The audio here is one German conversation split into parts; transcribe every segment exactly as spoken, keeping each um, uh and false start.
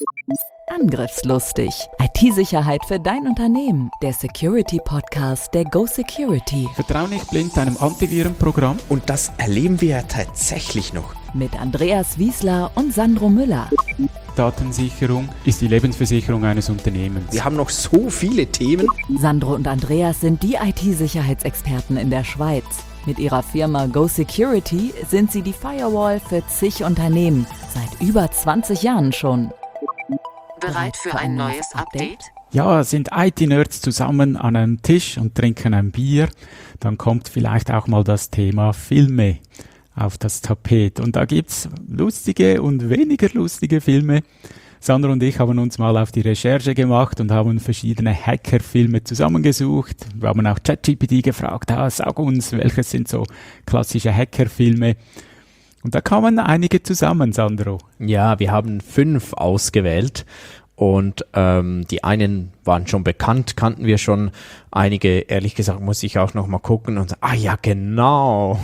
Angriffslustig. I T-Sicherheit für dein Unternehmen. Der Security-Podcast der Go Security. Vertrau nicht blind deinem Antivirenprogramm. Und das erleben wir ja tatsächlich noch. Mit Andreas Wiesler und Sandro Müller. Datensicherung ist die Lebensversicherung eines Unternehmens. Wir haben noch so viele Themen. Sandro und Andreas sind die I T-Sicherheitsexperten in der Schweiz. Mit ihrer Firma Go Security sind sie die Firewall für zig Unternehmen. Seit über zwanzig Jahren schon. Bereit für ein neues Update? Ja, sind I T-Nerds zusammen an einem Tisch und trinken ein Bier, dann kommt vielleicht auch mal das Thema Filme auf das Tapet. Und da gibt's lustige und weniger lustige Filme. Sandro und ich haben uns mal auf die Recherche gemacht und haben verschiedene Hacker-Filme zusammengesucht. Wir haben auch ChatGPT gefragt, ah, sag uns, welche sind so klassische Hacker-Filme? Und da kamen einige zusammen, Sandro. Ja, wir haben fünf ausgewählt und ähm, die einen waren schon bekannt, kannten wir schon. Einige, ehrlich gesagt, muss ich auch noch mal gucken und sagen, ah ja, genau,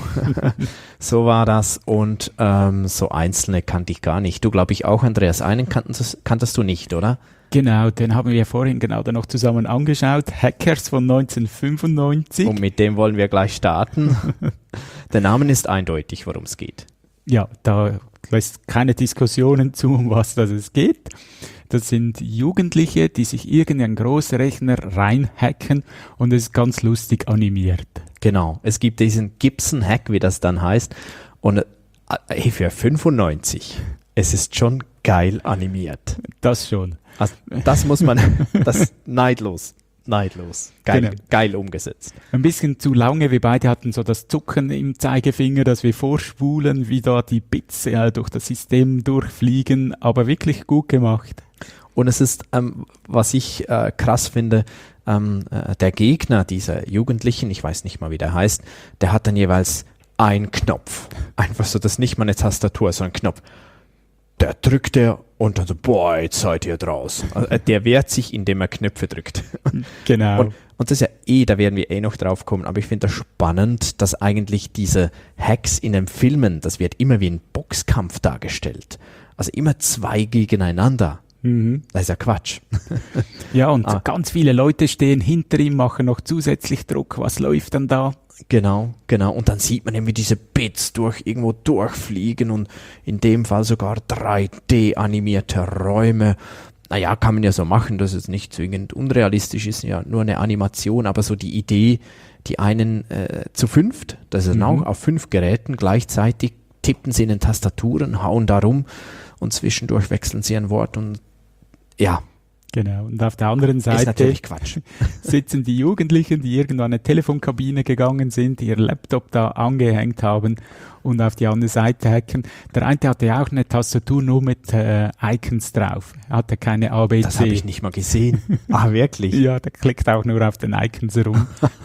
so war das. Und ähm, so einzelne kannte ich gar nicht. Du, glaube ich, auch, Andreas. Einen kanntest, kanntest du nicht, oder? Genau, den haben wir vorhin genau dann noch zusammen angeschaut. Hackers von neunzehnhundertfünfundneunzig. Und mit dem wollen wir gleich starten. Der Name ist eindeutig, worum es geht. Ja, da lässt keine Diskussionen zu, um was das es geht. Das sind Jugendliche, die sich irgendeinen Großrechner reinhacken und es ist ganz lustig animiert. Genau, es gibt diesen Gibson-Hack, wie das dann heißt. Und äh, für fünfundneunzig, es ist schon geil animiert. Das schon. Also, das muss man, das neidlos. Neidlos. Geil, genau. Geil umgesetzt. Ein bisschen zu lange, wir beide hatten so das Zucken im Zeigefinger, dass wir vorspulen, wie da die Bits äh, durch das System durchfliegen, aber wirklich gut gemacht. Und es ist, ähm, was ich äh, krass finde, ähm, äh, der Gegner dieser Jugendlichen, ich weiß nicht mal, wie der heißt, der hat dann jeweils einen Knopf. Einfach so, das ist nicht mal eine Tastatur, sondern ein Knopf. Der drückt er und dann so, boah, jetzt seid ihr draußen. Also, äh, der wehrt sich, indem er Knöpfe drückt. Genau. Und, und das ist ja eh, da werden wir eh noch drauf kommen, aber ich finde das spannend, dass eigentlich diese Hacks in den Filmen, das wird immer wie ein Boxkampf dargestellt. Also immer zwei gegeneinander. Mhm. Das ist ja Quatsch. Ja, und ah. ganz viele Leute stehen hinter ihm, machen noch zusätzlich Druck. Was läuft dann da? Genau, genau. Und dann sieht man irgendwie diese Bits durch irgendwo durchfliegen und in dem Fall sogar drei D animierte Räume. Naja, kann man ja so machen, dass es nicht zwingend unrealistisch ist, ja, nur eine Animation, aber so die Idee, die einen äh, zu fünft, das ist mhm. auch auf fünf Geräten gleichzeitig, tippen sie in den Tastaturen, hauen da rum und zwischendurch wechseln sie ein Wort und ja. Genau, und auf der anderen Seite ist natürlich Quatsch. sitzen die Jugendlichen, die irgendwann eine Telefonkabine gegangen sind, ihr Laptop da angehängt haben und auf die andere Seite hacken. Der eine hatte ja auch eine Tastatur nur mit äh, Icons drauf, er hatte keine A B C. Das habe ich nicht mal gesehen. Ah, wirklich? Ja, der klickt auch nur auf den Icons rum.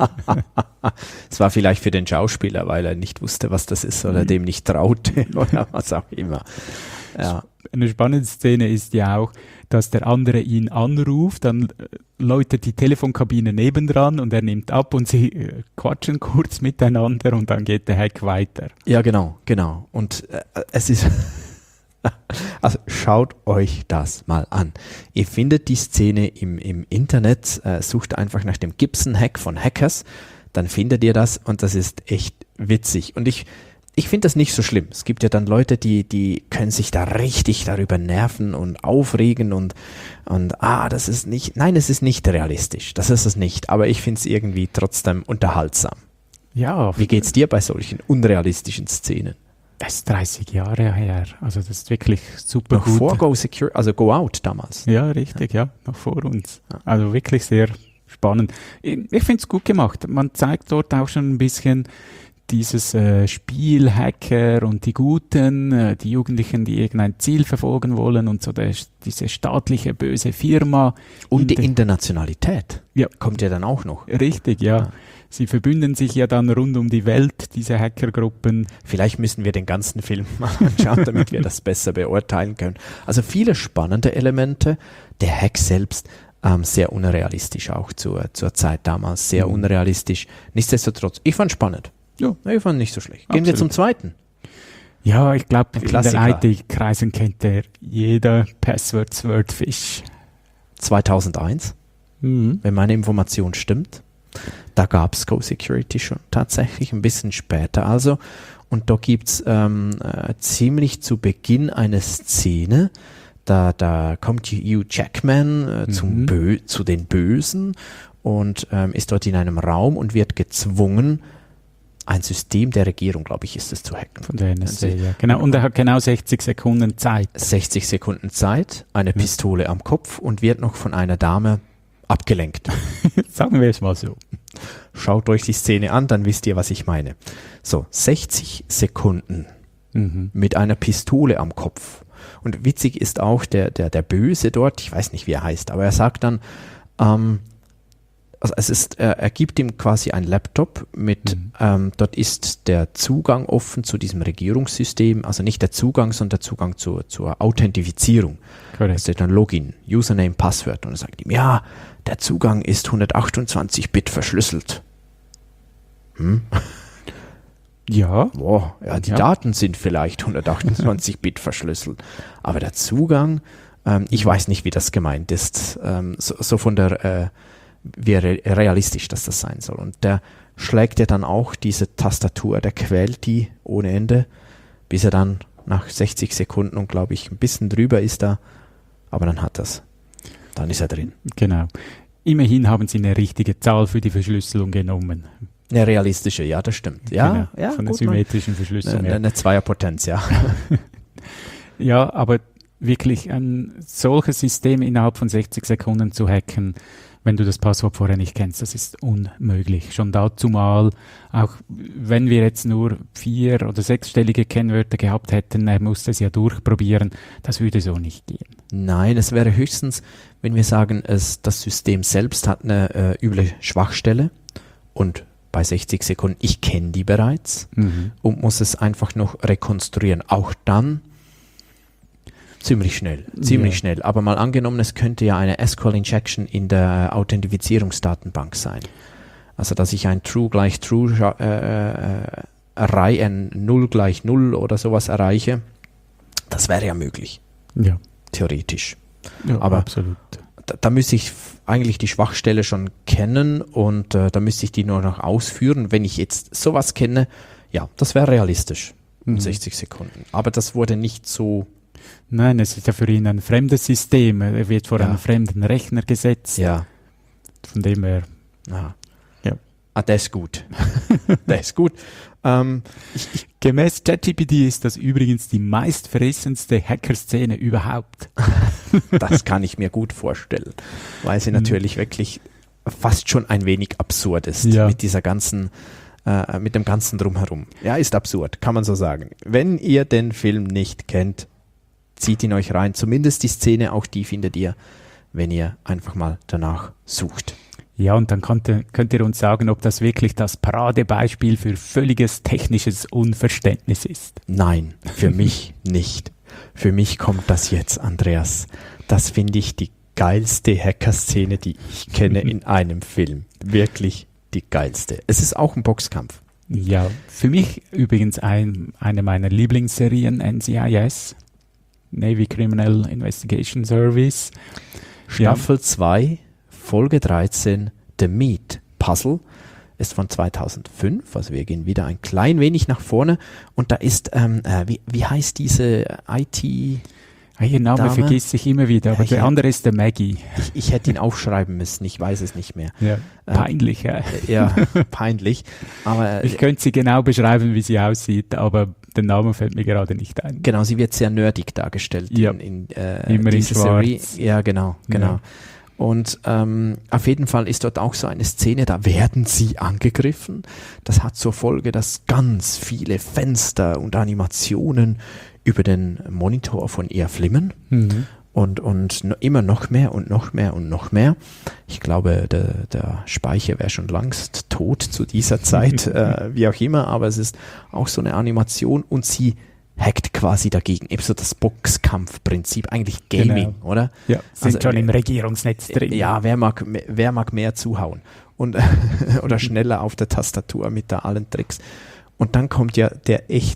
Es war vielleicht für den Schauspieler, weil er nicht wusste, was das ist oder mhm. dem nicht traute oder was auch immer. Ja. Eine spannende Szene ist ja auch, dass der andere ihn anruft, dann läutet die Telefonkabine nebendran und er nimmt ab und sie äh, quatschen kurz miteinander und dann geht der Hack weiter. Ja, genau, genau. Und äh, es ist, also schaut euch das mal an. Ihr findet die Szene im, im Internet, äh, sucht einfach nach dem Gibson-Hack von Hackers, dann findet ihr das und das ist echt witzig. Und ich Ich finde das nicht so schlimm. Es gibt ja dann Leute, die, die können sich da richtig darüber nerven und aufregen und, und ah, das ist nicht, nein, es ist nicht realistisch. Das ist es nicht. Aber ich finde es irgendwie trotzdem unterhaltsam. Ja. Wie geht's dir bei solchen unrealistischen Szenen? Das ist dreißig Jahre her. Also das ist wirklich super noch gut. Vor Go Secure, also Go Out damals. Ja, richtig, ja, ja noch vor uns. Also wirklich sehr spannend. Ich, ich finde es gut gemacht. Man zeigt dort auch schon ein bisschen dieses äh, Spiel, Hacker und die Guten, äh, die Jugendlichen, die irgendein Ziel verfolgen wollen und so der, diese staatliche böse Firma. Und die Internationalität ja. kommt ja dann auch noch. Richtig, ja. ja. Sie verbünden sich ja dann rund um die Welt, diese Hackergruppen. Vielleicht müssen wir den ganzen Film mal anschauen, damit wir das besser beurteilen können. Also viele spannende Elemente. Der Hack selbst ähm, sehr unrealistisch auch zur, zur Zeit damals, sehr mhm. unrealistisch. Nichtsdestotrotz, ich fand spannend. Ja, ich fand nicht so schlecht. Gehen Absolut. wir zum zweiten. Ja, ich glaube, in Klassiker. den I T-Kreisen kennt der jeder Password Swordfish. zweitausendeins, Mhm. wenn meine Information stimmt. Da gab es Go Security schon tatsächlich, ein bisschen später also. Und da gibt es ähm, äh, ziemlich zu Beginn eine Szene, da, da kommt Hugh Jackman äh, zum Mhm. Bö zu den Bösen und ähm, ist dort in einem Raum und wird gezwungen, ein System der Regierung, glaube ich, ist es zu hacken. Von der N S A, ja. Genau. Und er hat genau sechzig Sekunden Zeit. sechzig Sekunden Zeit, eine Pistole am Kopf und wird noch von einer Dame abgelenkt. Sagen wir es mal so. Schaut euch die Szene an, dann wisst ihr, was ich meine. So, sechzig Sekunden Mhm. mit einer Pistole am Kopf. Und witzig ist auch der, der, der Böse dort, ich weiß nicht, wie er heißt, aber er sagt dann, ähm, also es ist, er, er gibt ihm quasi ein Laptop mit, Mhm. ähm, dort ist der Zugang offen zu diesem Regierungssystem, also nicht der Zugang, sondern der Zugang zur, zur Authentifizierung. Da Korrekt. steht dann Login, Username, Passwort und er sagt ihm, ja, der Zugang ist hundertachtundzwanzig Bit verschlüsselt. Hm? Ja. Boah, ja, die Ja. Daten sind vielleicht hundertachtundzwanzig Bit verschlüsselt, aber der Zugang, ähm, ich weiß nicht, wie das gemeint ist, ähm, so, so von der, äh, wie re realistisch dass das sein soll. Und der schlägt ja dann auch diese Tastatur, der quält die ohne Ende, bis er dann nach sechzig Sekunden und glaube ich ein bisschen drüber ist da, aber dann hat das. Dann ist er drin. Genau. Immerhin haben sie eine richtige Zahl für die Verschlüsselung genommen. Eine realistische, ja, das stimmt. Ja, Genau. ja, Von der gut, man- symmetrischen Verschlüsselung eine, her. eine Zweierpotenz, ja. Ja, aber wirklich ein solches System innerhalb von sechzig Sekunden zu hacken, wenn du das Passwort vorher nicht kennst, das ist unmöglich. Schon dazu mal, auch wenn wir jetzt nur vier- oder sechsstellige Kennwörter gehabt hätten, er musste es ja durchprobieren, das würde so nicht gehen. Nein, es wäre höchstens, wenn wir sagen, es, das System selbst hat eine äh, üble Schwachstelle und bei sechzig Sekunden, ich kenne die bereits Mhm. und muss es einfach noch rekonstruieren. Auch dann ziemlich schnell, ziemlich Ja. schnell. Aber mal angenommen, es könnte ja eine S Q L-Injection in der Authentifizierungsdatenbank sein. Also, dass ich ein True gleich True scha- äh, äh, erreiche, ein Null gleich Null oder sowas erreiche, das wäre ja möglich, Ja, theoretisch. ja Aber- absolut. Da, da müsste ich f- eigentlich die Schwachstelle schon kennen und äh, da müsste ich die nur noch ausführen. Wenn ich jetzt sowas kenne, ja, das wäre realistisch. Mhm. sechzig Sekunden. Aber das wurde nicht so, Nein, es ist ja für ihn ein fremdes System. Er wird vor Ja. einen fremden Rechner gesetzt. ja, Von dem her. ja. Ja. Ah, der ist gut. der ist gut. Ähm, Gemäß ChatGPT ist das übrigens die meistverrissenste Hacker-Szene überhaupt. das kann ich mir gut vorstellen, weil sie Mhm. natürlich wirklich fast schon ein wenig absurd ist Ja. mit dieser ganzen, äh, mit dem ganzen Drumherum. Ja, ist absurd, kann man so sagen. Wenn ihr den Film nicht kennt, zieht ihn euch rein. Zumindest die Szene, auch die findet ihr, wenn ihr einfach mal danach sucht. Ja, und dann könnt ihr, könnt ihr uns sagen, ob das wirklich das Paradebeispiel für völliges technisches Unverständnis ist. Nein, für mich nicht. Für mich kommt das jetzt, Andreas. Das finde ich die geilste Hacker-Szene, die ich kenne in einem Film. Wirklich die geilste. Es ist auch ein Boxkampf. Ja, für mich übrigens ein, eine meiner Lieblingsserien, N C I S, Navy Criminal Investigation Service. Staffel zwei, Folge dreizehn, The Meat Puzzle, ist von zweitausendfünf, also wir gehen wieder ein klein wenig nach vorne und da ist, ähm, äh, wie, wie heißt diese I T, Ah, ihr Name Dame? vergisst sich immer wieder, aber Ja, ich der hab- andere ist der Maggie. ich, ich hätte ihn aufschreiben müssen, ich weiß es nicht mehr. Ja, Ähm, peinlich, ja. Ja, peinlich, aber Ich könnte sie genau beschreiben, wie sie aussieht, aber der Name fällt mir gerade nicht ein. genau, sie wird sehr nerdig dargestellt Ja. in, in äh, Immer in dieser Serie. schwarz. Ja, genau, genau. Ja. Und ähm, auf jeden Fall ist dort auch so eine Szene, da werden sie angegriffen. Das hat zur Folge, dass ganz viele Fenster und Animationen über den Monitor von ihr flimmen. Mhm. Und, und no, immer noch mehr und noch mehr und noch mehr. Ich glaube, der, der Speicher wäre schon längst tot zu dieser Zeit, äh, wie auch immer, aber es ist auch so eine Animation und sie hackt quasi dagegen. Eben so das Boxkampfprinzip, eigentlich Gaming, Genau. oder? Ja, sind Also, schon äh, im Regierungsnetz drin. Ja, wer mag, me- wer mag mehr zuhauen? Und, oder schneller auf der Tastatur mit da allen Tricks. Und dann kommt ja der echt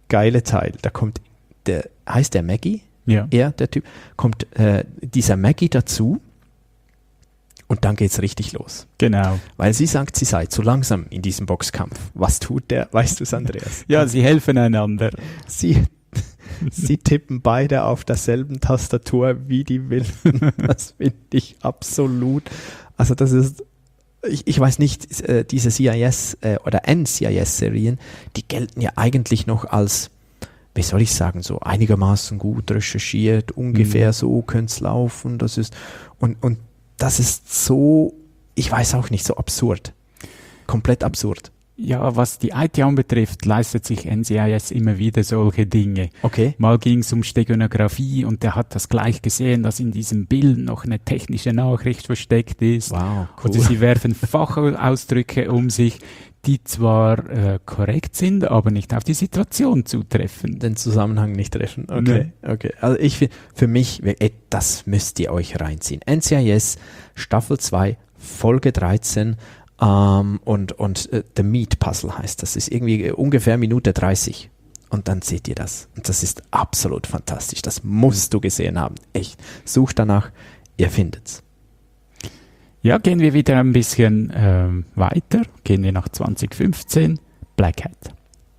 geile Teil. Da kommt der, heißt der Maggie? Ja. Er, der Typ, kommt äh, dieser Maggie dazu und dann geht's richtig los. Genau. Weil sie sagt, sie sei zu langsam in diesem Boxkampf. Was tut der? Weißt du es, Andreas? Ja, sie helfen einander. Sie, sie tippen beide auf derselben Tastatur wie die Wilden. Das finde ich absolut. Also das ist, ich, ich weiß nicht, äh, diese C I S äh, oder N C I S-Serien, die gelten ja eigentlich noch als, wie soll ich sagen, so einigermaßen gut recherchiert, ungefähr mhm. so könnte es laufen. Das ist, und, und das ist so, ich weiß auch nicht, so absurd. Komplett absurd. Ja, was die I T anbetrifft, leistet sich N C I S immer wieder solche Dinge. Okay. Mal ging es um Steganographie und der hat das gleich gesehen, dass in diesem Bild noch eine technische Nachricht versteckt ist. Wow, cool. Oder sie werfen Fachausdrücke um sich, die zwar äh, korrekt sind, aber nicht auf die Situation zutreffen. Den Zusammenhang nicht treffen. Okay, nee. okay. Also ich finde, für mich, ey, das müsst ihr euch reinziehen. N C I S, Staffel zwei, Folge dreizehn, Um, und und uh, The Meat Puzzle heißt das. Das ist irgendwie ungefähr Minute dreißig. Und dann seht ihr das. Und das ist absolut fantastisch. Das musst du gesehen haben. Echt. Such danach, ihr findet's. Ja, gehen wir wieder ein bisschen ähm, weiter. Gehen wir nach zwanzig fünfzehn. Black Hat.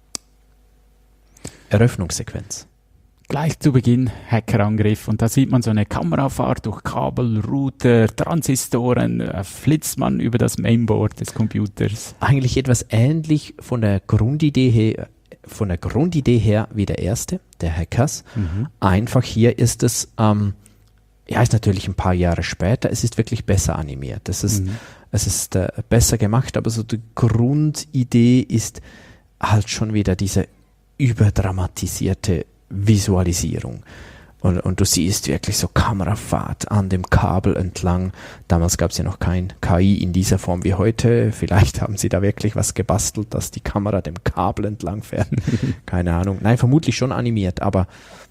Eröffnungssequenz. Gleich zu Beginn Hackerangriff und da sieht man so eine Kamerafahrt durch Kabel, Router, Transistoren, äh, flitzt man über das Mainboard des Computers. Eigentlich etwas ähnlich von der Grundidee her, von der Grundidee her wie der erste, der Hackers. Mhm. Einfach hier ist es, ähm, ja, ist natürlich ein paar Jahre später, es ist wirklich besser animiert. Es ist, mhm. es ist äh, besser gemacht, aber so die Grundidee ist halt schon wieder diese überdramatisierte Visualisierung. Und, und du siehst wirklich so Kamerafahrt an dem Kabel entlang. Damals gab es ja noch kein K I in dieser Form wie heute. Vielleicht haben sie da wirklich was gebastelt, dass die Kamera dem Kabel entlang fährt. Keine Ahnung. Nein, vermutlich schon animiert, aber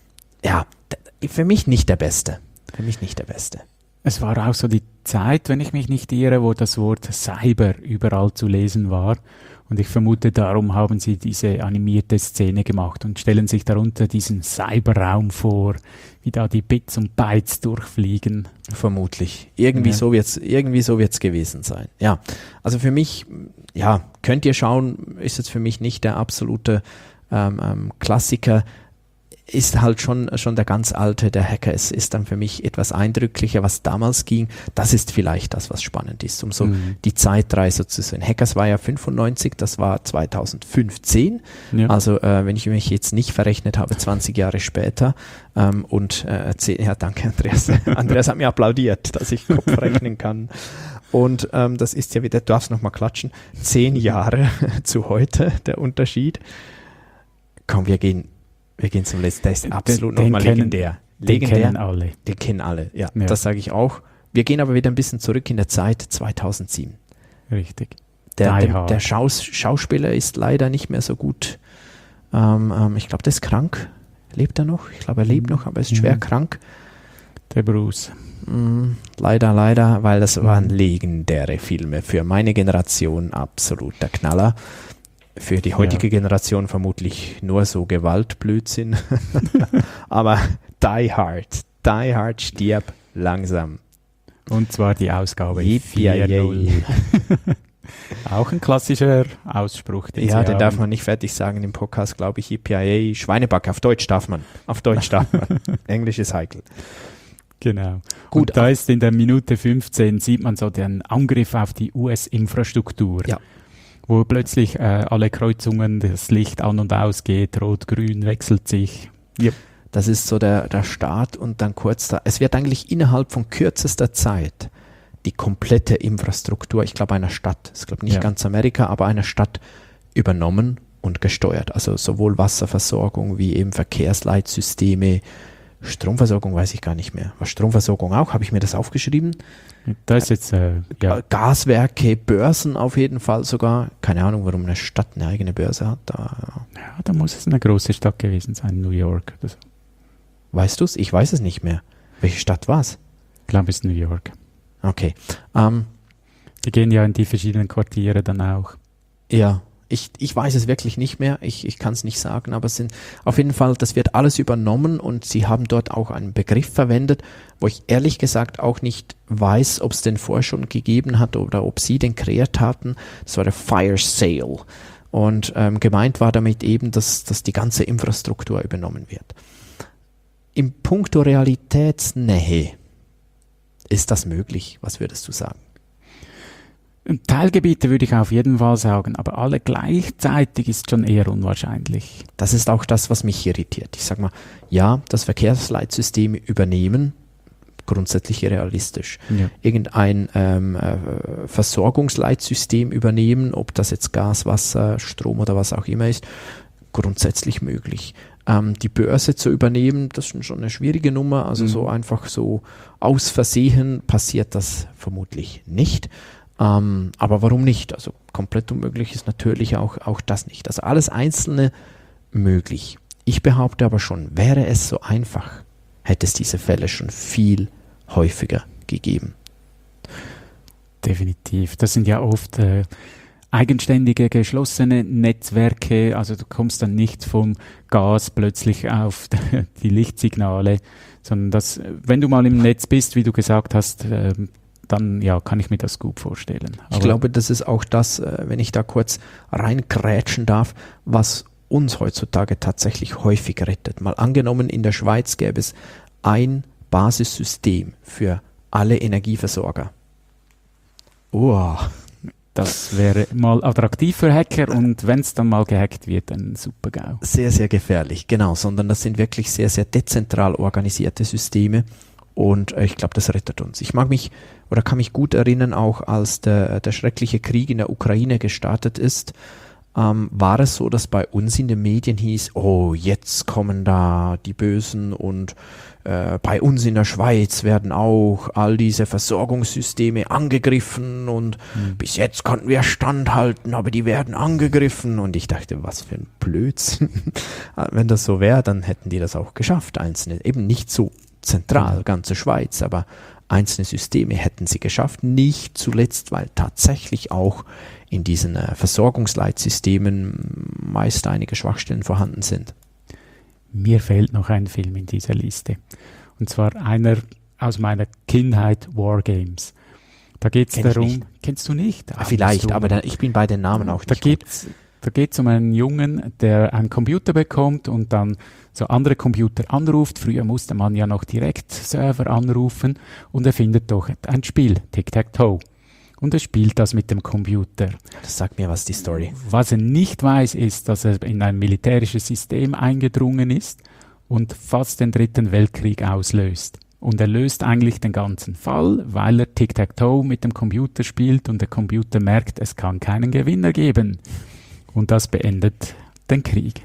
ja, für mich nicht der Beste. Für mich nicht der Beste. Es war auch so die Zeit, wenn ich mich nicht irre, wo das Wort Cyber überall zu lesen war. Und ich vermute, darum haben sie diese animierte Szene gemacht und stellen sich darunter diesen Cyberraum vor, wie da die Bits und Bytes durchfliegen. Vermutlich. Irgendwie ja. so wird's, irgendwie so wird's gewesen sein. Ja, also für mich, ja, könnt ihr schauen, ist jetzt für mich nicht der absolute ähm, ähm, Klassiker. Ist halt schon, schon der ganz alte, der Hacker. Es ist dann für mich etwas eindrücklicher, was damals ging. Das ist vielleicht das, was spannend ist, um so mhm. die Zeitreise zu sehen. Hackers war ja fünfundneunzig, das war zweitausendfünfzehn. Ja. Also äh, wenn ich mich jetzt nicht verrechnet habe, zwanzig Jahre später. Ähm, und äh, zehn, ja, danke Andreas. Andreas hat mir applaudiert, dass ich Kopf rechnen kann. Und ähm, das ist ja wieder, du darfst nochmal klatschen, zehn Jahre zu heute, der Unterschied. Komm, wir gehen Wir gehen zum letzten, der ist absolut nochmal legendär. Den kennen alle. Den kennen alle, ja, ja. Das sage ich auch. Wir gehen aber wieder ein bisschen zurück in der Zeit, zweitausendsieben. Richtig. Der, der, der Schaus, Schauspieler ist leider nicht mehr so gut. Ähm, ähm, ich glaube, der ist krank. Lebt er noch? Ich glaube, er lebt noch, aber er ist schwer mhm. krank. Der Bruce. Mm, leider, leider, weil das waren legendäre Filme. Für meine Generation absolut der Knaller. Für die heutige ja. Generation vermutlich nur so Gewaltblödsinn. Aber Die Hard. Die Hard stirb langsam. Und zwar die Ausgabe vier null. Auch ein klassischer Ausspruch. Den ja, Sie den haben. darf man nicht fertig sagen im Podcast, glaube ich. E P I A, Schweinebacke. Auf Deutsch darf man. Auf Deutsch darf man. Englisch ist heikel. Genau. Gut. Und da ist in der Minute fünfzehn, sieht man so den Angriff auf die U S-Infrastruktur. Ja. Wo plötzlich äh, alle Kreuzungen, das Licht an und aus geht, rot-grün wechselt sich. Yep. Das ist so der, der Start und dann kurz da. Es wird eigentlich innerhalb von kürzester Zeit die komplette Infrastruktur, ich glaube einer Stadt, ich glaube nicht ja. ganz Amerika, aber einer Stadt übernommen und gesteuert. Also sowohl Wasserversorgung wie eben Verkehrsleitsysteme, Stromversorgung weiß ich gar nicht mehr. War Stromversorgung auch? Habe ich mir das aufgeschrieben? Da ist jetzt äh, ja. Gaswerke, Börsen auf jeden Fall sogar. Keine Ahnung, warum eine Stadt eine eigene Börse hat. Da, ja, da muss es eine große Stadt gewesen sein, New York oder so. Weißt du es? Ich weiß es nicht mehr. Welche Stadt war es? Ich glaube, es ist New York. Okay. Ähm, die gehen ja in die verschiedenen Quartiere dann auch. Ja, Ich, ich weiß es wirklich nicht mehr, ich, ich kann es nicht sagen, aber es sind auf jeden Fall, das wird alles übernommen und sie haben dort auch einen Begriff verwendet, wo ich ehrlich gesagt auch nicht weiß, ob es den vorher schon gegeben hat oder ob sie den kreiert hatten. Das war der Fire Sale. Und ähm, gemeint war damit eben, dass, dass die ganze Infrastruktur übernommen wird. Im Punkto Realitätsnähe ist das möglich? Was würdest du sagen? Teilgebiete würde ich auf jeden Fall sagen, aber alle gleichzeitig ist schon eher unwahrscheinlich. Das ist auch das, was mich irritiert. Ich sage mal, ja, das Verkehrsleitsystem übernehmen, grundsätzlich realistisch. Ja. Irgendein ähm, äh, Versorgungsleitsystem übernehmen, ob das jetzt Gas, Wasser, Strom oder was auch immer ist, grundsätzlich möglich. Ähm, die Börse zu übernehmen, das ist schon eine schwierige Nummer, also mhm. so einfach so aus Versehen passiert das vermutlich nicht. Ähm, aber warum nicht? Also komplett unmöglich ist natürlich auch, auch das nicht. Also alles Einzelne möglich. Ich behaupte aber schon, wäre es so einfach, hätte es diese Fälle schon viel häufiger gegeben. Definitiv. Das sind ja oft äh, eigenständige, geschlossene Netzwerke. Also du kommst dann nicht vom Gas plötzlich auf die Lichtsignale, sondern das, wenn du mal im Netz bist, wie du gesagt hast, äh, dann ja, kann ich mir das gut vorstellen. Aber ich glaube, das ist auch das, wenn ich da kurz reinkrätschen darf, was uns heutzutage tatsächlich häufig rettet. Mal angenommen, in der Schweiz gäbe es ein Basissystem für alle Energieversorger. Oh, das wäre mal attraktiv für Hacker und wenn es dann mal gehackt wird, dann super GAU. Sehr, sehr gefährlich, genau, sondern das sind wirklich sehr, sehr dezentral organisierte Systeme. Und ich glaube, das rettet uns. Ich mag mich oder kann mich gut erinnern, auch als der, der schreckliche Krieg in der Ukraine gestartet ist, ähm, war es so, dass bei uns in den Medien hieß, oh, jetzt kommen da die Bösen und äh, bei uns in der Schweiz werden auch all diese Versorgungssysteme angegriffen und mhm. bis jetzt konnten wir standhalten, aber die werden angegriffen. Und ich dachte, was für ein Blödsinn. Wenn das so wäre, dann hätten die das auch geschafft, einzelne. Eben nicht so zentral, ganze Schweiz, aber einzelne Systeme hätten sie geschafft, nicht zuletzt, weil tatsächlich auch in diesen äh, Versorgungsleitsystemen meist einige Schwachstellen vorhanden sind. Mir fehlt noch ein Film in dieser Liste, und zwar einer aus meiner Kindheit, Wargames. Da geht es darum, kennst du nicht? Ah, vielleicht, aber da, ich bin bei den Namen auch da nicht gibt's, gut. Da geht es um einen Jungen, der einen Computer bekommt und dann so andere Computer anruft. Früher musste man ja noch direkt Server anrufen und er findet doch ein Spiel, Tic-Tac-Toe. Und er spielt das mit dem Computer. Das sagt mir was, die Story. Was er nicht weiß, ist, dass er in ein militärisches System eingedrungen ist und fast den dritten Weltkrieg auslöst. Und er löst eigentlich den ganzen Fall, weil er Tic-Tac-Toe mit dem Computer spielt und der Computer merkt, es kann keinen Gewinner geben. Und das beendet den Krieg.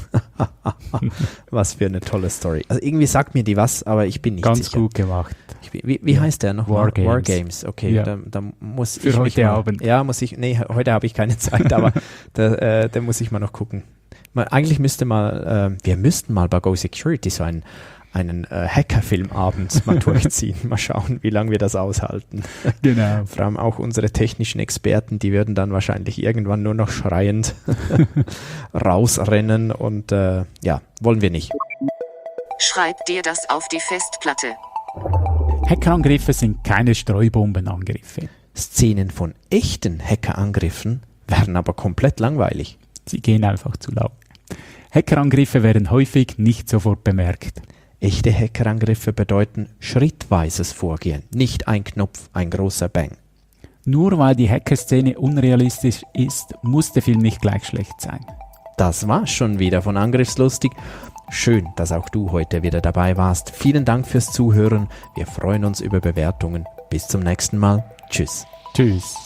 Was für eine tolle Story. Also irgendwie sagt mir die was, aber ich bin nicht Ganz sicher. Ganz gut gemacht. Ich bin, wie wie heißt der noch? Wargames. Wargames, okay. Ja. Da, da muss Für ich heute mal, Abend. Ja, muss ich, nee, heute habe ich keine Zeit, aber da, äh, da muss ich mal noch gucken. Mal, eigentlich müsste mal, äh, wir müssten mal bei Go Security so einen, einen äh, Hackerfilm abends mal durchziehen. Mal schauen, wie lange wir das aushalten. Genau. Vor allem auch unsere technischen Experten, die würden dann wahrscheinlich irgendwann nur noch schreiend rausrennen und äh, ja, wollen wir nicht. Schreib dir das auf die Festplatte. Hackerangriffe sind keine Streubombenangriffe. Szenen von echten Hackerangriffen werden aber komplett langweilig. Sie gehen einfach zu lang. Hackerangriffe werden häufig nicht sofort bemerkt. Echte Hackerangriffe bedeuten schrittweises Vorgehen, nicht ein Knopf, ein großer Bang. Nur weil die Hackerszene unrealistisch ist, muss der Film nicht gleich schlecht sein. Das war's schon wieder von Angriffslustig. Schön, dass auch du heute wieder dabei warst. Vielen Dank fürs Zuhören. Wir freuen uns über Bewertungen. Bis zum nächsten Mal. Tschüss. Tschüss.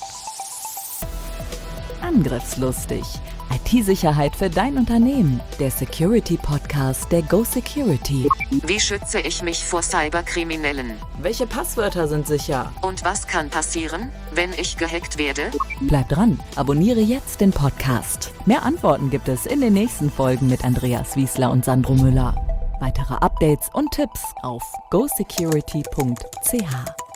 Angriffslustig. I T-Sicherheit für dein Unternehmen. Der Security-Podcast der Go Security. Wie schütze ich mich vor Cyberkriminellen? Welche Passwörter sind sicher? Und was kann passieren, wenn ich gehackt werde? Bleib dran, abonniere jetzt den Podcast. Mehr Antworten gibt es in den nächsten Folgen mit Andreas Wiesler und Sandro Müller. Weitere Updates und Tipps auf go security punkt c h.